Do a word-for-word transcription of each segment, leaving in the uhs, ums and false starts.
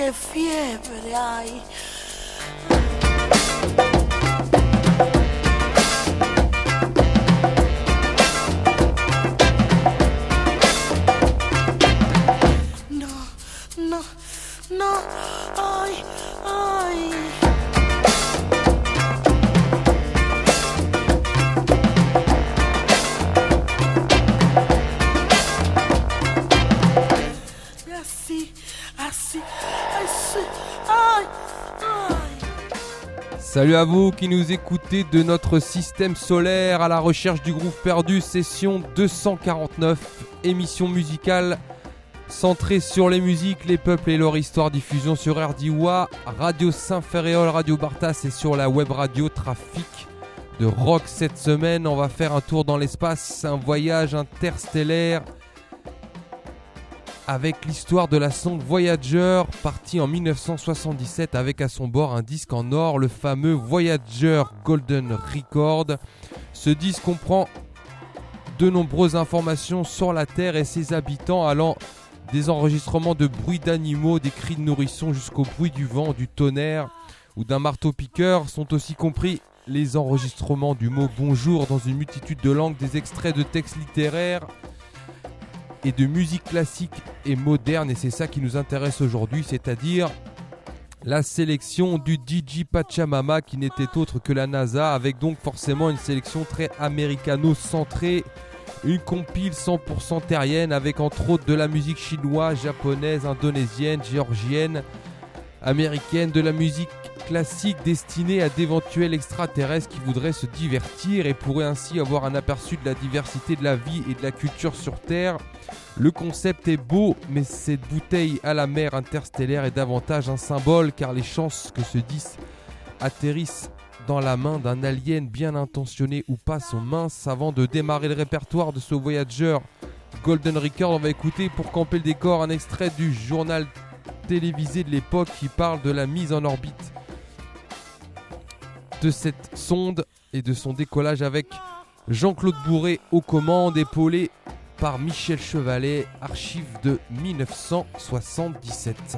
che fiebre hai. No, no, no, ai, ai. Salut à vous qui nous écoutez de notre système solaire à la recherche du groove perdu, session deux cent quarante-neuf, émission musicale centrée sur les musiques, les peuples et leur histoire, diffusion sur R D W A, Radio Saint-Ferréol, Radio Bartas et sur la web radio Trafic de Rock. Cette semaine, on va faire un tour dans l'espace, un voyage interstellaire avec l'histoire de la sonde Voyager, partie en dix-neuf cent soixante-dix-sept avec à son bord un disque en or, le fameux Voyager Golden Record. Ce disque comprend de nombreuses informations sur la Terre et ses habitants, allant des enregistrements de bruits d'animaux, des cris de nourrissons jusqu'au bruit du vent, du tonnerre ou d'un marteau-piqueur. Sont aussi compris les enregistrements du mot bonjour dans une multitude de langues, des extraits de textes littéraires et de musique classique et moderne, et c'est ça qui nous intéresse aujourd'hui, c'est-à-dire la sélection du D J Pachamama, qui n'était autre que la NASA, avec donc forcément une sélection très américano-centrée, une compile cent pour cent terrienne avec entre autres de la musique chinoise, japonaise, indonésienne, géorgienne, américaine, de la musique classique destinée à d'éventuels extraterrestres qui voudraient se divertir et pourraient ainsi avoir un aperçu de la diversité de la vie et de la culture sur Terre. Le concept est beau, mais cette bouteille à la mer interstellaire est davantage un symbole, car les chances que ce disque atterrisse dans la main d'un alien bien intentionné ou pas sont minces. Avant de démarrer le répertoire de ce Voyager Golden Record, on va écouter pour camper le décor un extrait du journal télévisé de l'époque qui parle de la mise en orbite de cette sonde et de son décollage avec Jean-Claude Bourré aux commandes, épaulé par Michel Chevalet, archive de dix-neuf cent soixante-dix-sept.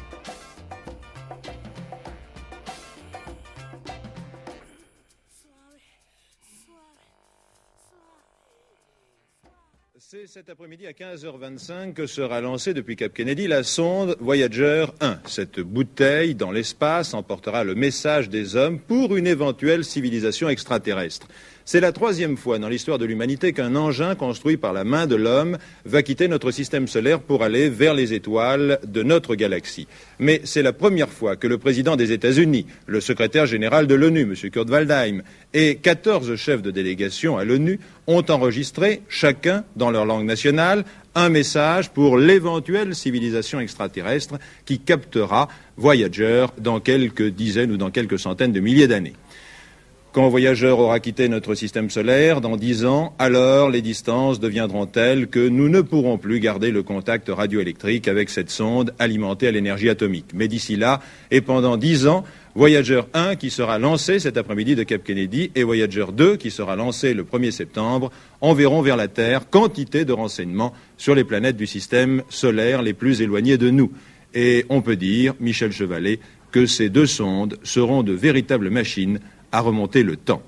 C'est cet après-midi à quinze heures vingt-cinq que sera lancée depuis Cap Kennedy la sonde Voyager un. Cette bouteille dans l'espace emportera le message des hommes pour une éventuelle civilisation extraterrestre. C'est la troisième fois dans l'histoire de l'humanité qu'un engin construit par la main de l'homme va quitter notre système solaire pour aller vers les étoiles de notre galaxie. Mais c'est la première fois que le président des États-Unis, le secrétaire général de l'ONU, M. Kurt Waldheim, et quatorze chefs de délégation à l'ONU ont enregistré, chacun dans leur langue nationale, un message pour l'éventuelle civilisation extraterrestre qui captera Voyager dans quelques dizaines ou dans quelques centaines de milliers d'années. Quand Voyager aura quitté notre système solaire, dans dix ans, alors les distances deviendront telles que nous ne pourrons plus garder le contact radioélectrique avec cette sonde alimentée à l'énergie atomique. Mais d'ici là, et pendant dix ans, Voyager un, qui sera lancé cet après-midi de Cap Kennedy, et Voyager deux, qui sera lancé le premier septembre, enverront vers la Terre quantité de renseignements sur les planètes du système solaire les plus éloignées de nous. Et on peut dire, Michel Chevalet, que ces deux sondes seront de véritables machines à remonter le temps.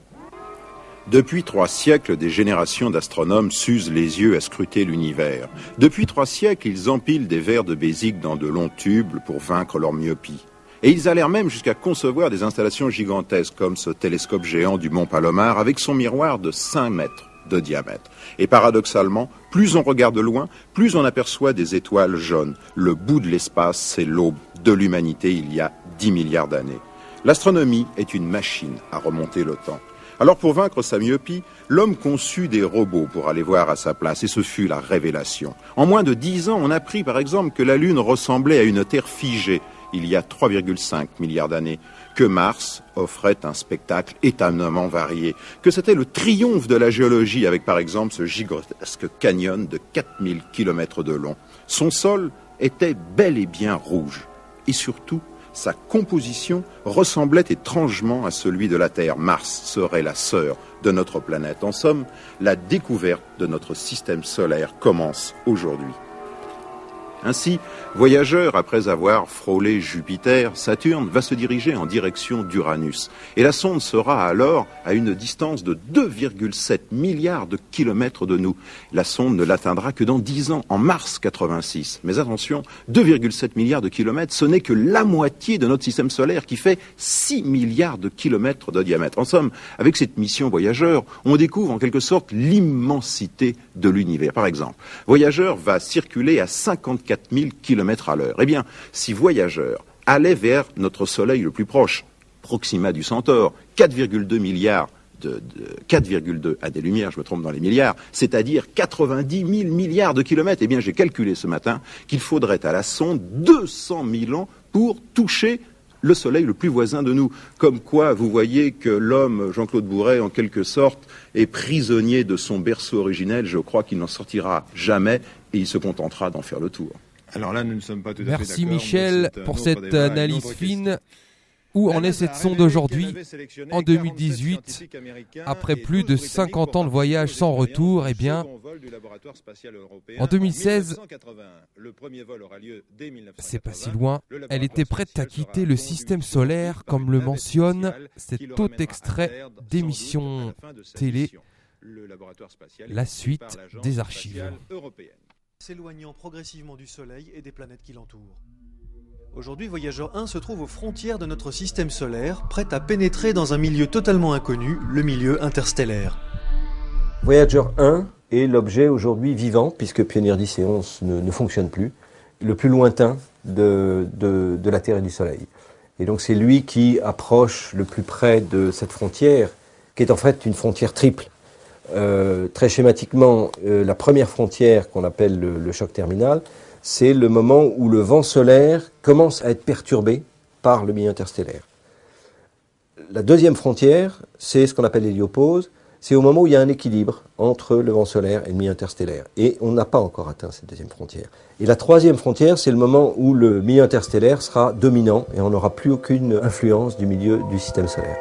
Depuis trois siècles, des générations d'astronomes s'usent les yeux à scruter l'univers. Depuis trois siècles, ils empilent des verres de Bézique dans de longs tubes pour vaincre leur myopie. Et ils allèrent même jusqu'à concevoir des installations gigantesques, comme ce télescope géant du Mont Palomar, avec son miroir de cinq mètres de diamètre. Et paradoxalement, plus on regarde loin, plus on aperçoit des étoiles jaunes. Le bout de l'espace, c'est l'aube de l'humanité il y a dix milliards d'années. L'astronomie est une machine à remonter le temps. Alors pour vaincre sa myopie, l'homme conçut des robots pour aller voir à sa place, et ce fut la révélation. En moins de dix ans, on apprit par exemple que la Lune ressemblait à une Terre figée il y a trois virgule cinq milliards d'années, que Mars offrait un spectacle étonnamment varié, que c'était le triomphe de la géologie avec par exemple ce gigantesque canyon de quatre mille kilomètres de long. Son sol était bel et bien rouge, et surtout, sa composition ressemblait étrangement à celui de la Terre. Mars serait la sœur de notre planète. En somme, la découverte de notre système solaire commence aujourd'hui. Ainsi, Voyageur, après avoir frôlé Jupiter, Saturne va se diriger en direction d'Uranus. Et la sonde sera alors à une distance de deux virgule sept milliards de kilomètres de nous. La sonde ne l'atteindra que dans dix ans, en mars quatre-vingt-six. Mais attention, deux virgule sept milliards de kilomètres, ce n'est que la moitié de notre système solaire qui fait six milliards de kilomètres de diamètre. En somme, avec cette mission Voyageur, on découvre en quelque sorte l'immensité de l'univers. Par exemple, Voyageur va circuler à cinquante-quatre mille kilomètres à l'heure. Eh bien, si Voyageur allait vers notre Soleil le plus proche, Proxima du Centaure, quatre virgule deux milliards de, de quatre virgule deux années-lumière, je me trompe dans les milliards, c'est-à-dire quatre-vingt-dix mille milliards de kilomètres, eh bien, j'ai calculé ce matin qu'il faudrait à la sonde deux cent mille ans pour toucher le Soleil le plus voisin de nous. Comme quoi, vous voyez que l'homme, Jean-Claude Bourret, en quelque sorte, est prisonnier de son berceau originel. Je crois qu'il n'en sortira jamais et il se contentera d'en faire le tour. Alors là, nous ne sommes pas tout à fait Merci d'accord. Michel pour cette analyse fine. Où en est cette sonde aujourd'hui en deux mille dix-huit, après plus de cinquante ans de voyage sans retour? Eh bien, en deux mille seize, c'est pas si loin, elle était prête à quitter le système solaire, comme le mentionne cet autre extrait d'émission télé, la suite des archives. S'éloignant progressivement du Soleil et des planètes qui l'entourent. Aujourd'hui, Voyageur un se trouve aux frontières de notre système solaire, prêt à pénétrer dans un milieu totalement inconnu, le milieu interstellaire. Voyageur un est l'objet aujourd'hui vivant, puisque Pioneer dix et onze ne, ne fonctionnent plus, le plus lointain de, de, de la Terre et du Soleil. Et donc c'est lui qui approche le plus près de cette frontière, qui est en fait une frontière triple. Euh, très schématiquement, euh, la première frontière qu'on appelle le, le choc terminal, c'est le moment où le vent solaire commence à être perturbé par le milieu interstellaire. La deuxième frontière, c'est ce qu'on appelle l'héliopause, c'est au moment où il y a un équilibre entre le vent solaire et le milieu interstellaire. Et on n'a pas encore atteint cette deuxième frontière. Et la troisième frontière, c'est le moment où le milieu interstellaire sera dominant et on n'aura plus aucune influence du milieu du système solaire.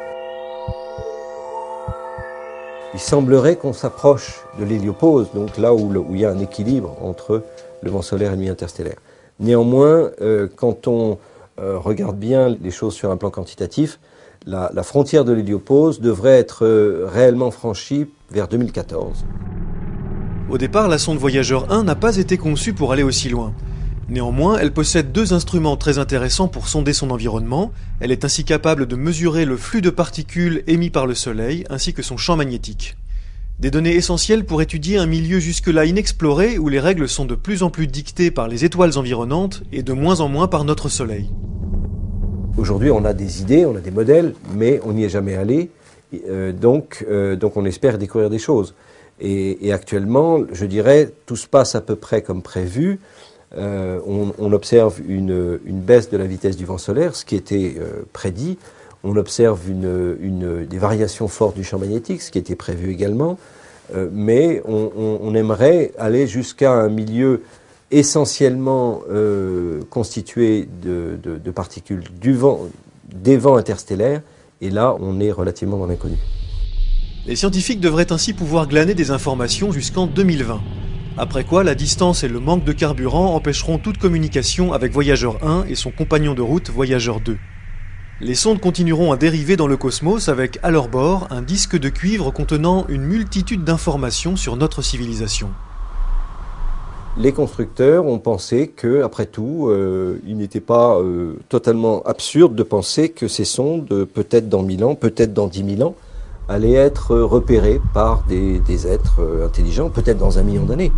Il semblerait qu'on s'approche de l'héliopause, donc là où, le, où il y a un équilibre entre le vent solaire et le milieu interstellaire. Néanmoins, euh, quand on euh, regarde bien les choses sur un plan quantitatif, la, la frontière de l'héliopause devrait être euh, réellement franchie vers deux mille quatorze. Au départ, la sonde Voyageur un n'a pas été conçue pour aller aussi loin. Néanmoins, elle possède deux instruments très intéressants pour sonder son environnement. Elle est ainsi capable de mesurer le flux de particules émis par le Soleil, ainsi que son champ magnétique. Des données essentielles pour étudier un milieu jusque-là inexploré où les règles sont de plus en plus dictées par les étoiles environnantes et de moins en moins par notre Soleil. Aujourd'hui, on a des idées, on a des modèles, mais on n'y est jamais allé. Euh, donc, euh, donc on espère découvrir des choses. Et, et actuellement, je dirais, tout se passe à peu près comme prévu. Euh, on, on observe une, une baisse de la vitesse du vent solaire, ce qui était euh, prédit. On observe une, une, des variations fortes du champ magnétique, ce qui était prévu également. Euh, mais on, on, on aimerait aller jusqu'à un milieu essentiellement euh, constitué de, de, de particules du vent, des vents interstellaires. Et là, on est relativement dans l'inconnu. Les scientifiques devraient ainsi pouvoir glaner des informations jusqu'en deux mille vingt. Après quoi, la distance et le manque de carburant empêcheront toute communication avec Voyageur un et son compagnon de route Voyageur deux. Les sondes continueront à dériver dans le cosmos avec, à leur bord, un disque de cuivre contenant une multitude d'informations sur notre civilisation. Les constructeurs ont pensé que, après tout, euh, il n'était pas euh, totalement absurde de penser que ces sondes, peut-être dans mille ans, peut-être dans dix mille ans, allaient être repérées par des, des êtres intelligents, peut-être dans un million d'années.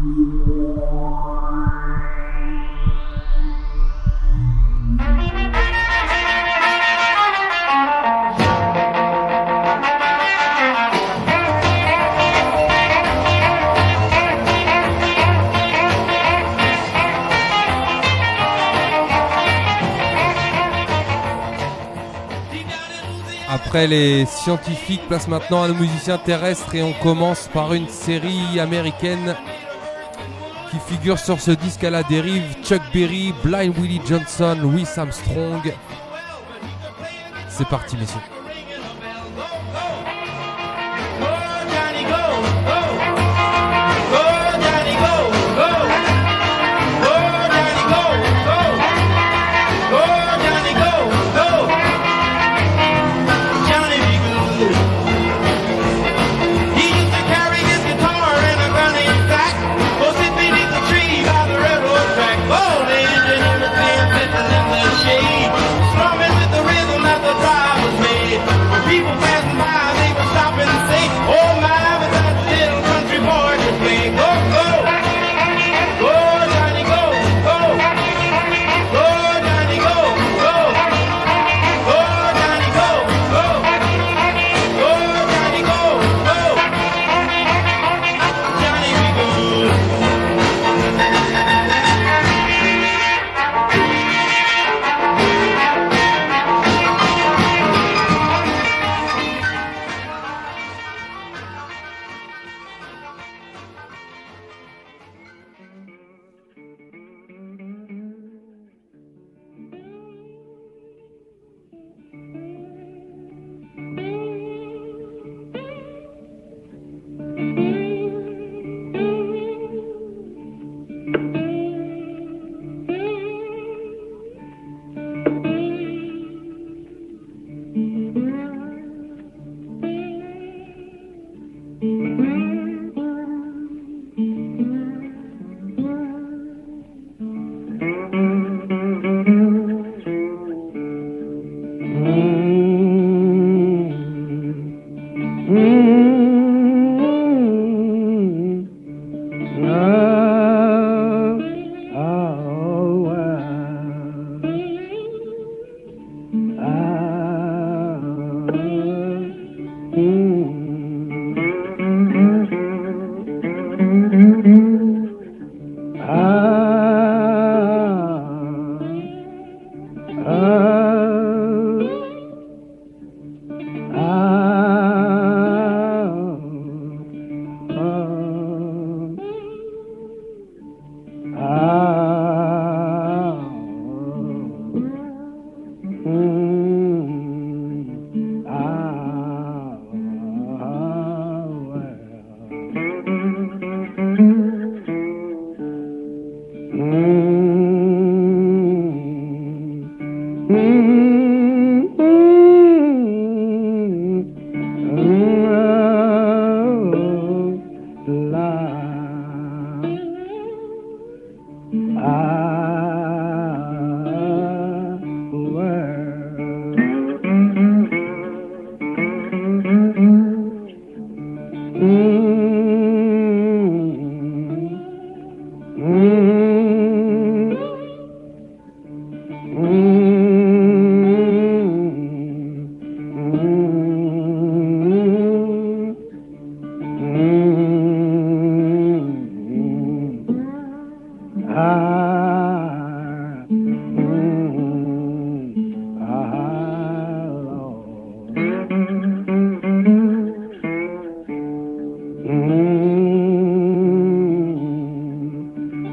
Après les scientifiques, place maintenant à nos musiciens terrestres et on commence par une série américaine qui figure sur ce disque à la dérive. Chuck Berry, Blind Willie Johnson, Louis Armstrong. C'est parti messieurs. Go, Daddy, go, go. Go, Daddy, go.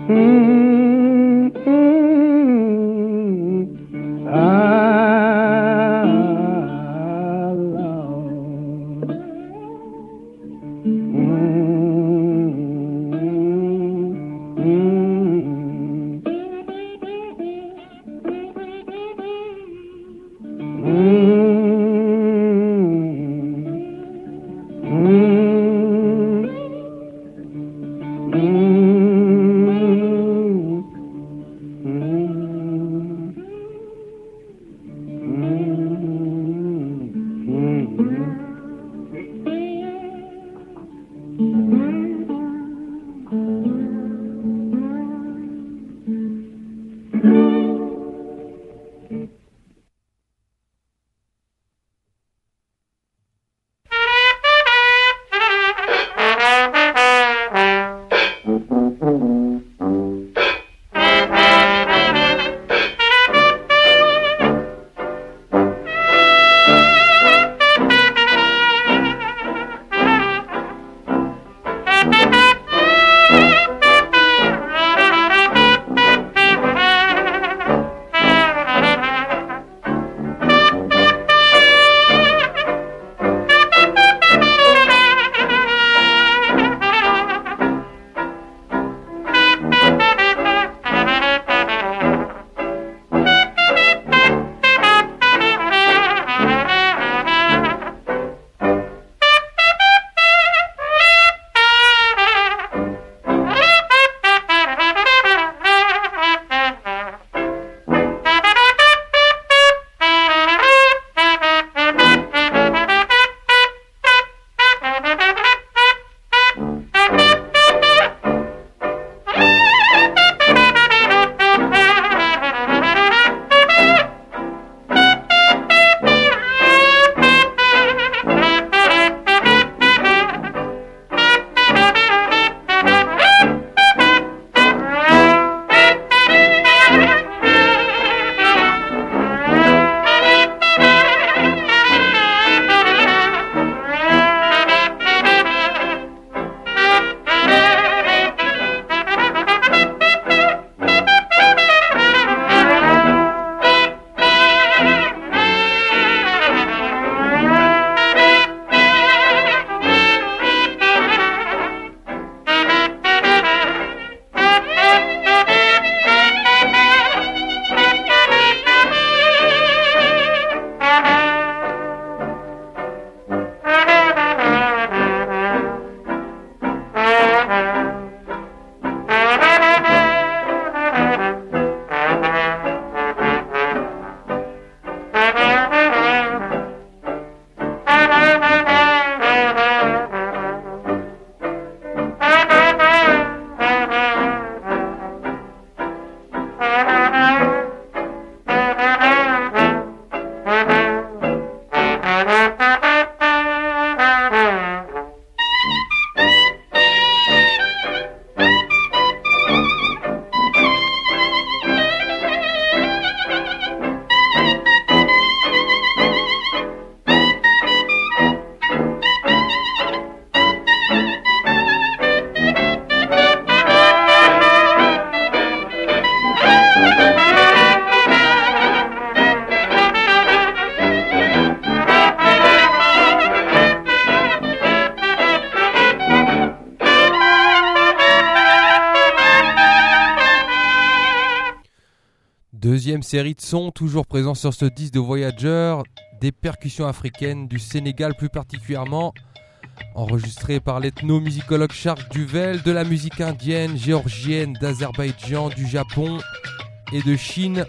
Deuxième série de sons, toujours présent sur ce disque de Voyager, des percussions africaines du Sénégal plus particulièrement, enregistrées par l'ethnomusicologue Charles Duvel, de la musique indienne, géorgienne, d'Azerbaïdjan, du Japon et de Chine.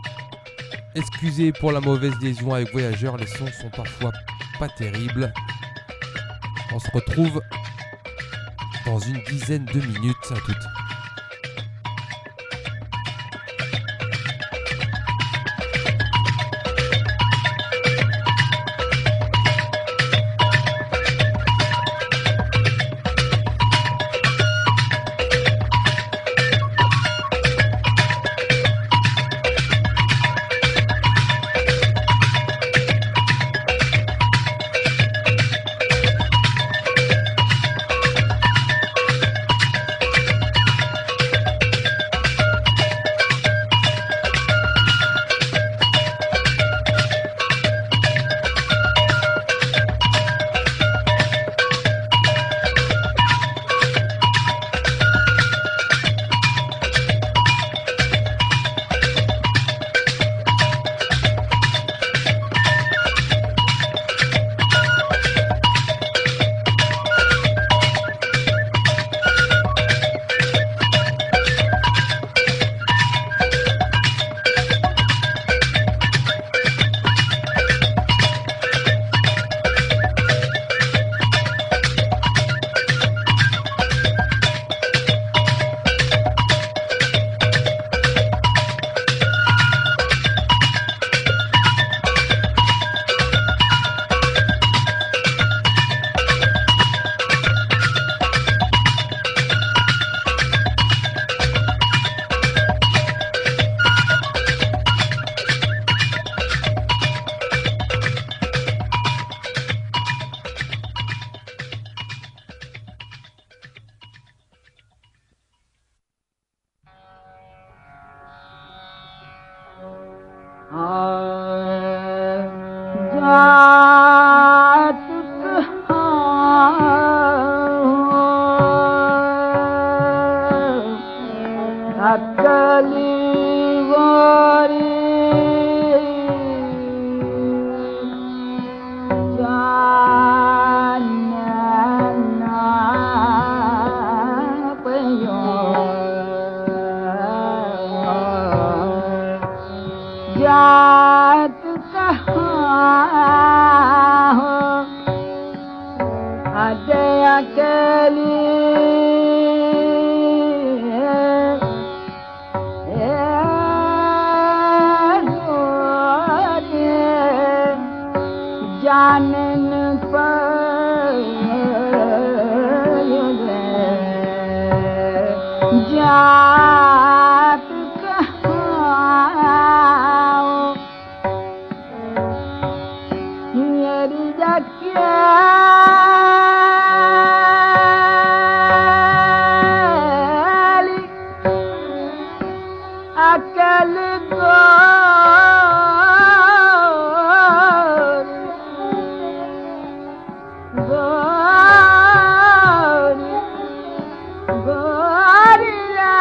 Excusez pour la mauvaise liaison avec Voyager, les sons sont parfois pas terribles. On se retrouve dans une dizaine de minutes à toutes. जात कहाँ मेरी जकिया अकल गोर गोर गोरिया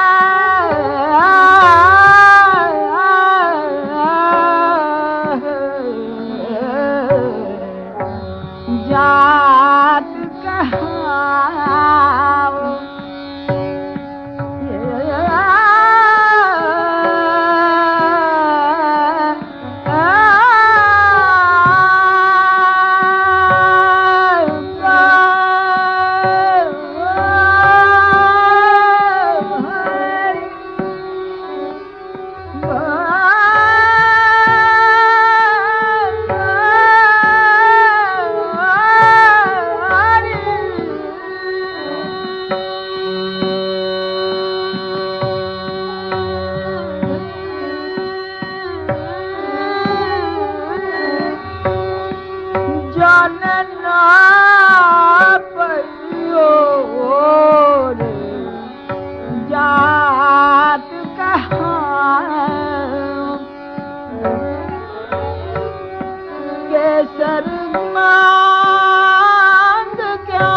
जात कहाँ जानना पइयो रे जात कहाँ केसर मांग क्या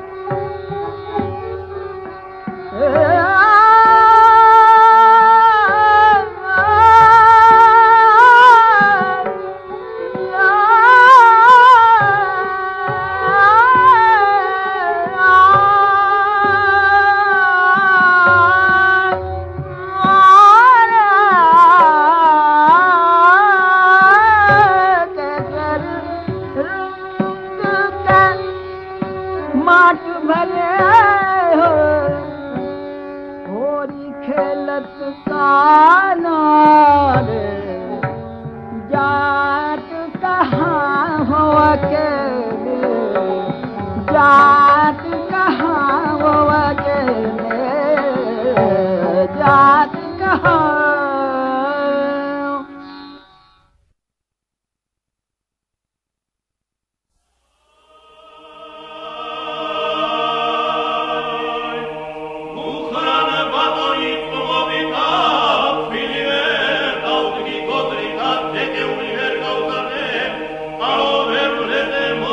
माट भले हो होरी खेलत काना रे जात कहाँ हो अकेले जात कहाँ हो अकेले जात कहाँ Allora,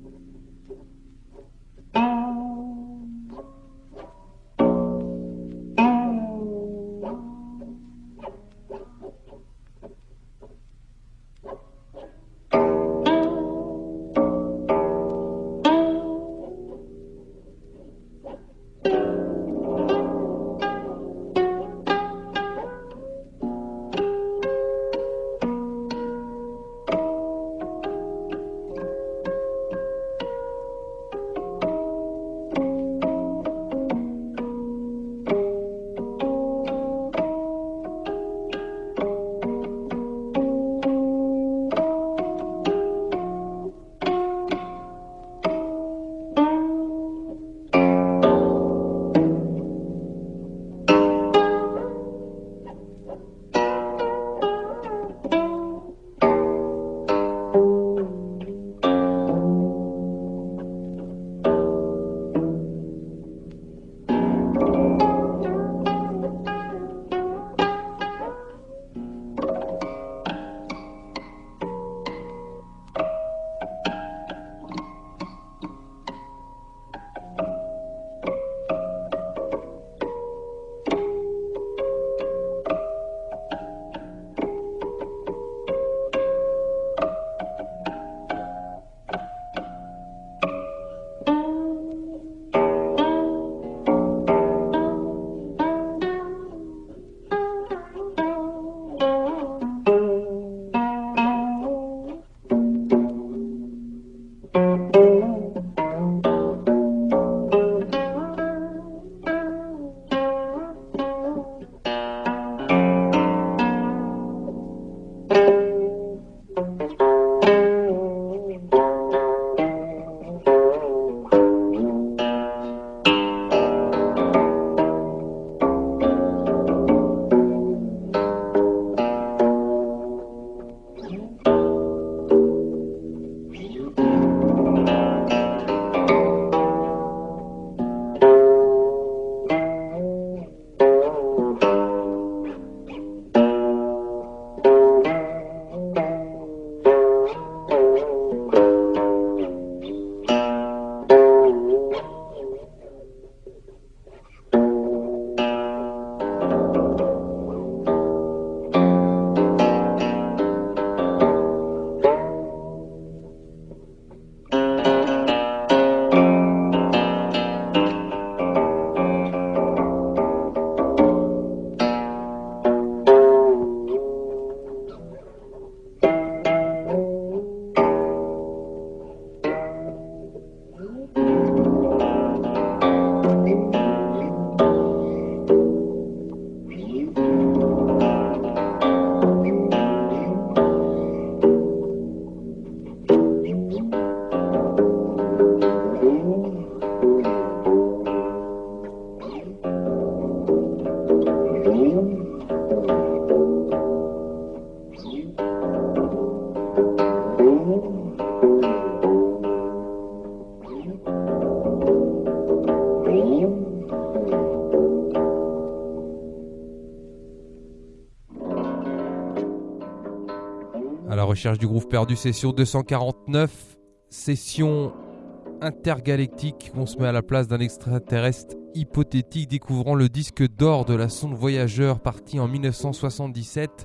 À la recherche du groove perdu, session deux cent quarante-neuf, session intergalactique. On se met à la place d'un extraterrestre hypothétique découvrant le disque d'or de la sonde Voyager partie en mille neuf cent soixante-dix-sept.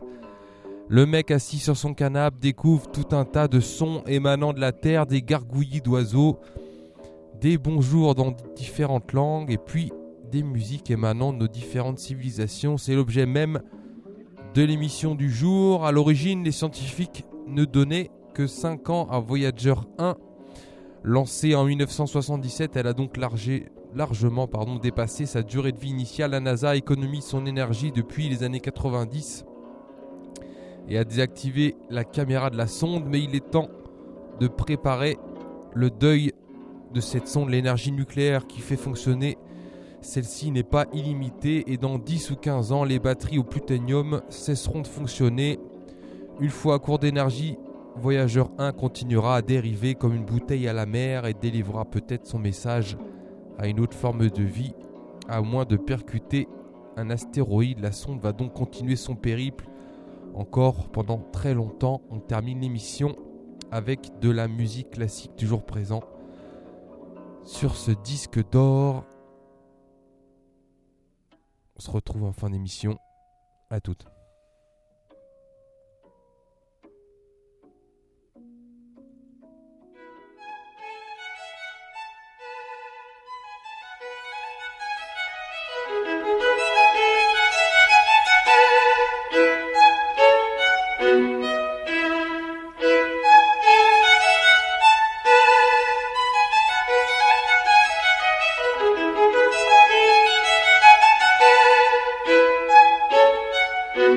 Le mec assis sur son canapé découvre tout un tas de sons émanant de la Terre, des gargouillis d'oiseaux, des bonjours dans différentes langues et puis des musiques émanant de nos différentes civilisations. C'est l'objet même de l'émission du jour. À l'origine, les scientifiques ne donnaient que cinq ans à Voyager un. Lancée en mille neuf cent soixante-dix-sept, elle a donc largé, largement pardon, dépassé sa durée de vie initiale. La NASA économise son énergie depuis les années quatre-vingt-dix et a désactivé la caméra de la sonde, mais il est temps de préparer le deuil de cette sonde. L'énergie nucléaire qui fait fonctionner celle-ci n'est pas illimitée et dans dix ou quinze ans, les batteries au plutonium cesseront de fonctionner. Une fois à court d'énergie, Voyager un continuera à dériver comme une bouteille à la mer et délivrera peut-être son message à une autre forme de vie. À moins de percuter un astéroïde, la sonde va donc continuer son périple encore pendant très longtemps. On termine l'émission avec de la musique classique toujours présent sur ce disque d'or. On se retrouve en fin d'émission. À toutes. Thank you.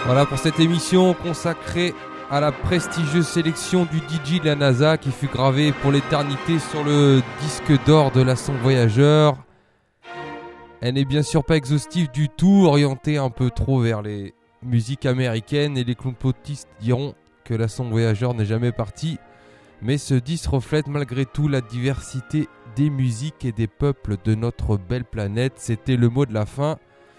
Voilà pour cette émission consacrée à la prestigieuse sélection du D J de la NASA qui fut gravée pour l'éternité sur le disque d'or de la sonde Voyager. Elle n'est bien sûr pas exhaustive du tout, orientée un peu trop vers les musiques américaines, et les complotistes diront que la sonde Voyager n'est jamais partie. Mais ce disque reflète malgré tout la diversité des musiques et des peuples de notre belle planète. C'était le mot de la fin.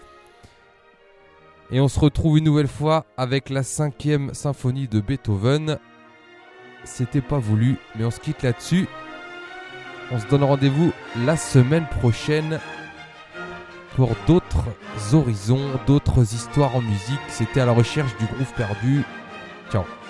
Et on se retrouve une nouvelle fois avec la cinquième symphonie de Beethoven. C'était pas voulu, mais on se quitte là-dessus. On se donne rendez-vous la semaine prochaine pour d'autres horizons, d'autres histoires en musique. C'était à la recherche du groove perdu. Ciao.